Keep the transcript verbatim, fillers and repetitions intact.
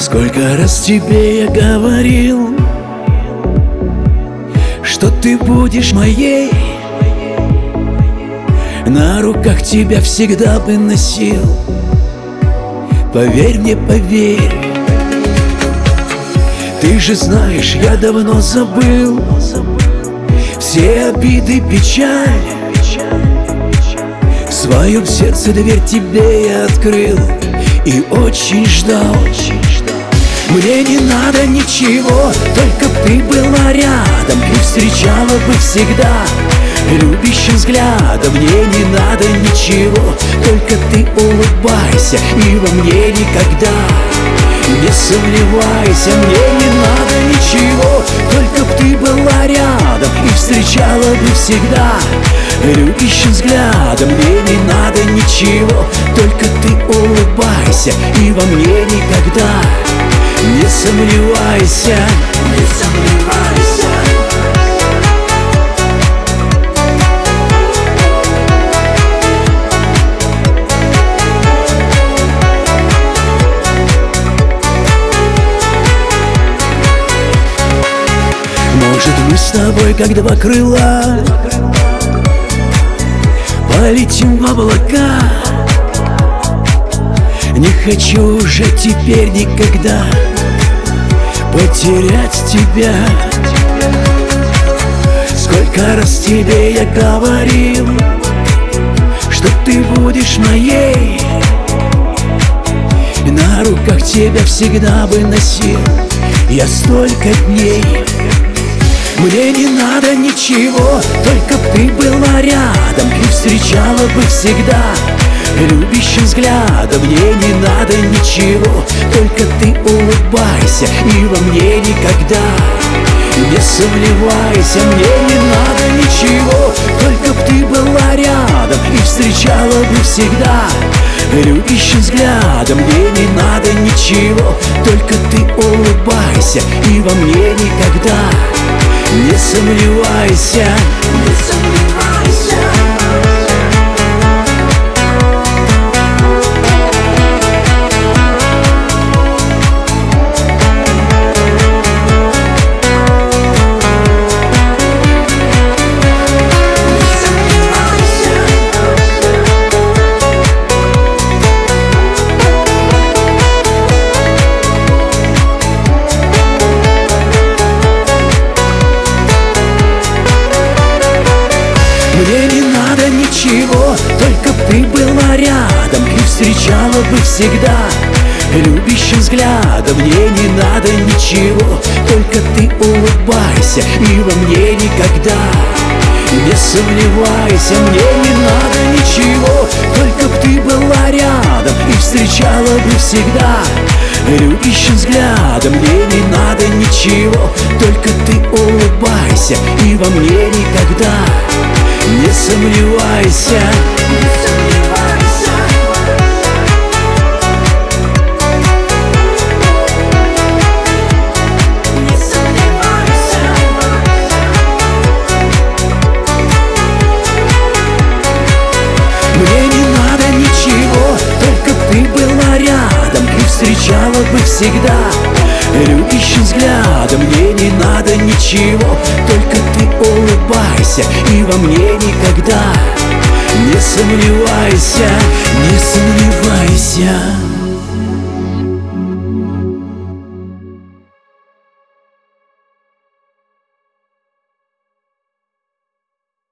Сколько раз тебе я говорил, что ты будешь моей, на руках тебя всегда бы носил. Поверь мне, поверь, ты же знаешь, я давно забыл все обиды, печаль. В своем сердце дверь тебе я открыл и очень ждал. Мне не надо ничего, только б ты была рядом и встречала бы всегда любящим взглядом. Мне не надо ничего, только ты улыбайся и во мне никогда не сомневайся. Мне не надо ничего, только б ты была рядом и встречала бы всегда любящим взглядом. Мне не надо ничего, только ты улыбайся и во мне никогда не сомневайся, не сомневайся. Может, мы с тобой, как два крыла, полетим в облака. Не хочу уже теперь никогда потерять тебя. Сколько раз тебе я говорил, что ты будешь моей, на руках тебя всегда бы носил я столько дней. Мне не надо ничего, только б ты была рядом и встречала бы всегда любящим взглядом. Мне не надо ничего, только ты улыбайся и во мне никогда не сомневайся. Мне не надо ничего, только б ты была рядом и встречала бы всегда любящим взглядом. Мне не надо ничего, только ты улыбайся и во мне никогда не сомневайся, не сомневайся. Мне не надо ничего, только б ты была рядом и встречала бы всегда любящим взглядом. Мне не надо ничего, только ты улыбайся и во мне никогда не сомневайся. Мне не надо ничего, только б ты была рядом и встречала бы всегда любящим взглядом. Мне не надо ничего, только ты улыбайся и во мне никогда не сомневайся, не сомневайся. Не сомневайся. Мне не надо ничего, только б ты была рядом и встречала бы всегда любящим взглядом. Мне не надо ничего, только ты улыбайся и во мне никогда не сомневайся.